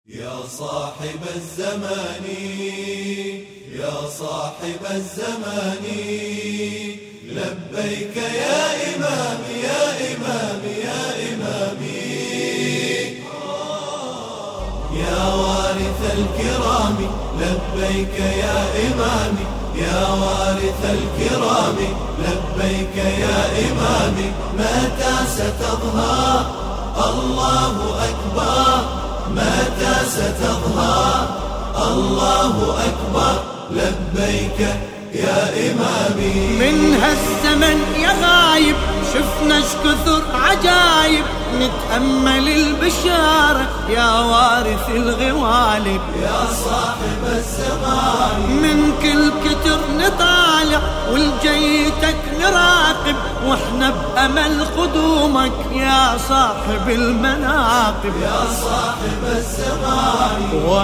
يا صاحب الزمان يا صاحب الزمان لبيك يا إمامي يا إمامي يا إمامي يا وارث الكرام لبيك يا إمامي يا وارث الكرام لبيك يا إمامي متى ستظهر الله أكبر متى ستظهر الله أكبر لبيك يا إمامي من هالزمن يا غايب شفنا شكثر عجايب نتأمل البشارة يا وارث الغوالب يا صاحب الزمان من كل كتر نطالع والجيتك نراقب واحنا بأمل قدومك يا صاحب المناقب يا صاحب الزمان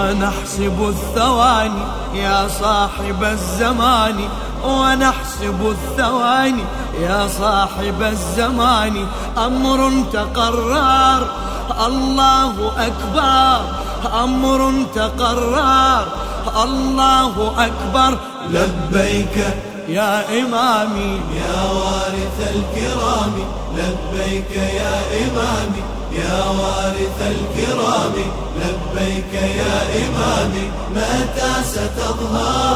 ونحسب الثواني يا صاحب الزمان ونحسب الثواني يا صاحب الزمان أمر تقرر الله أكبر أمر تقرر الله أكبر لبيك يا إمامي يا وارث الكرام لبيك يا إمامي يا وارث الكرام لبيك يا إمامي متى ستظهر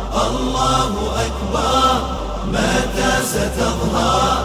الله أكبر متى ستظهر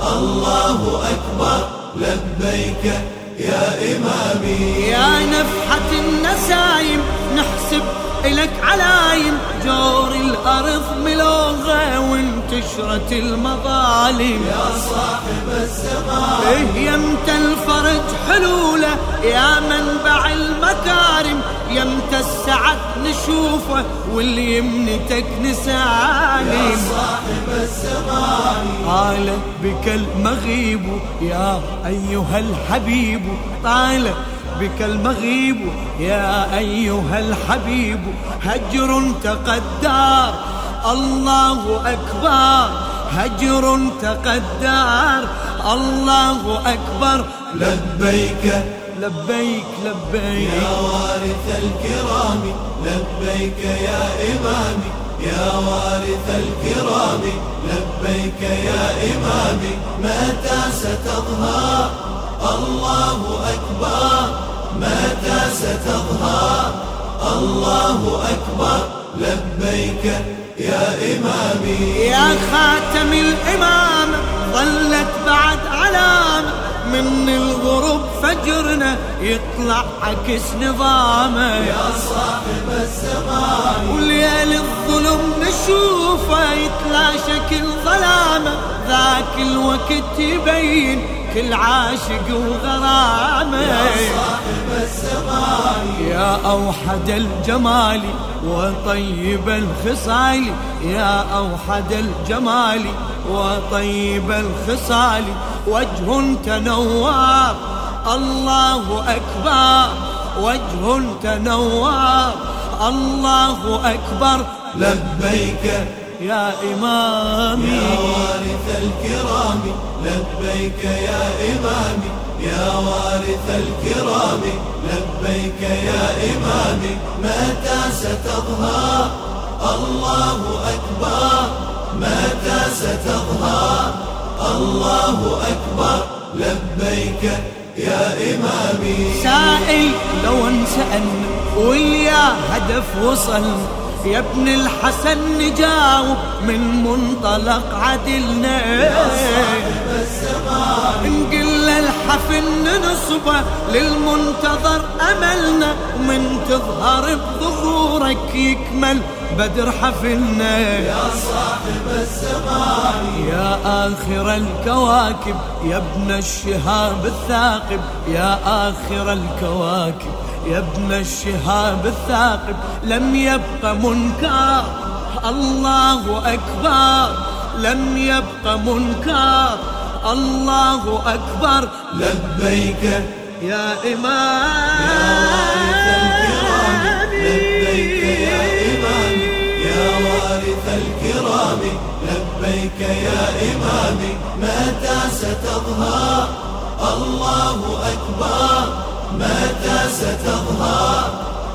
الله أكبر لبيك يا إمامي يا نفحة النسايم نحسب إلك علايم جور الأرض ملوغة وانتشرت المظالم يا صاحب الزمان يمت الفرج حلوله يا منبع المكارم يمت السعد نشوفه واللي يمنتك نسالم يا صاحب الزمان طال بك المغيب يا أيها الحبيب طال بك المغيب يا أيها الحبيب هجر تقدر الله أكبر هجر تقدر الله أكبر لبيك لبيك لبيك يا وارث الكرام لبيك يا إمامي يا وارث الكرام لبيك يا إمامي متى ستظهر الله أكبر متى ستظهر الله أكبر لبيك يا إمامي يا خاتم الإمام ظلت بعد علامة من الغروب فجرنا يطلع عكس نظامه يا صاحب الزمان وليل الظلم نشوفه يتلاشى كل ظلامه ذاك الوقت يبين كل عاشق وغرامه يا صاحب الزمان يا أوحد الجمال وطيب الخصال يا أوحد الجمال وطيب الخصال وجه تنوار الله أكبر وجه تنوار الله أكبر لبيك يا إمامي يا وارث الكرام لبيك يا إمامي يا وارث الكرام لبيك يا إمامي متى ستظهر الله أكبر متى ستظهر الله أكبر لبيك يا إمامي سائل لو انسألنا ويا هدف وصلنا يا ابن الحسن نجاوب من منطلق عدلنا يا صاحب الزمان نقل الحفن نصبه للمنتظر أملنا ومن تظهر بظهورك يكمل بدر حفلنا يا صاحب الزمان يا آخر الكواكب يا ابن الشهاب الثاقب يا آخر الكواكب يا ابن الشهاب الثاقب لم يبق منكر الله أكبر لم يبق منكر الله أكبر لبيك يا إمام يا وارث الكرام لبيك يا إمامي يا وارث الكرام لبيك يا إمامي متى ستظهر الله أكبر متى ستظهر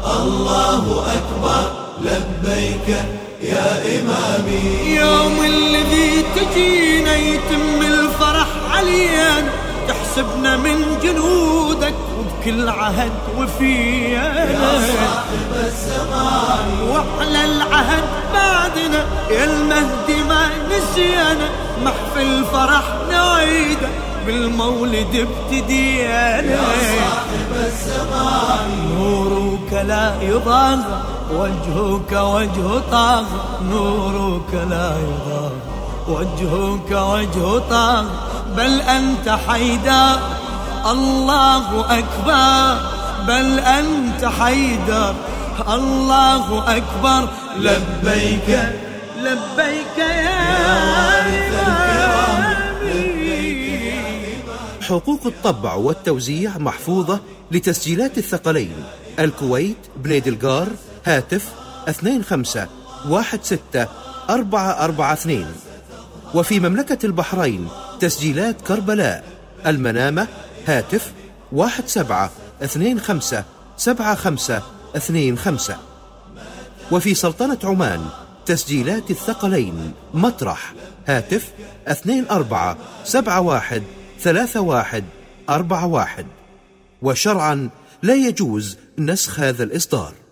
الله أكبر لبيك يا إمامي. يوم الذي تجينا يتم الفرح علينا، تحسبنا من جنودك وبكل عهد وفينا يا صاحب الزمان، وعلى العهد بعدنا يا المهدي ما نسينا، محفل فرح نعيده بالمولد ابتدينا. يا صاحب الزمان، نورك لا يضاهى وجهك وجه طه، نورك لا يضاهى وجهك وجه طه، بل أنت حيدر الله أكبر، بل أنت حيدر الله أكبر. لبيك لبيك يا إمامي. حقوق الطبع والتوزيع محفوظة لتسجيلات الثقلين الكويت بنيد القار، هاتف 25164442. وفي مملكة البحرين تسجيلات كربلاء المنامة، هاتف 17257525. وفي سلطنة عمان تسجيلات الثقلين مطرح، هاتف 24713141. وشرعا لا يجوز نسخ هذا الإصدار.